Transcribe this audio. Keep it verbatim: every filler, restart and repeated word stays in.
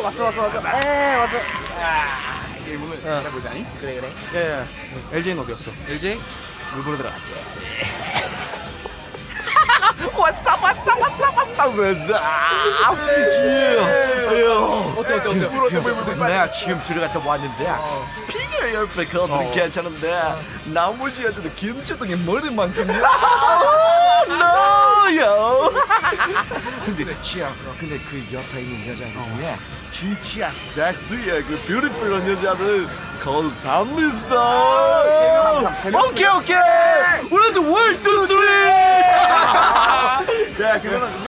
왔어 왔어 왔어. 에 왔어. 아, 게임을 어. 잘해보자. 잉? 그래 그래. 예. 엘제이는 어디였어? 엘제이? 물 보러 들어갔지. 왔어 왔어 왔어 왔어 왔어. 어때 어때 어때? 물 어때 물 물. 내가 지금 들어갔다 왔는데 스피커 옆에 그것들이 어. 괜찮은데 나머지 애들은 김치통에 머리만큼이야. 노요. 근데 시야 근데 그 옆에 있는 여자들 중에 진짜 섹시해 그 뷰티풀한 여자들 거울 삼 있어. 오케이 오케이 우리도 월두 둘이. 야 그거는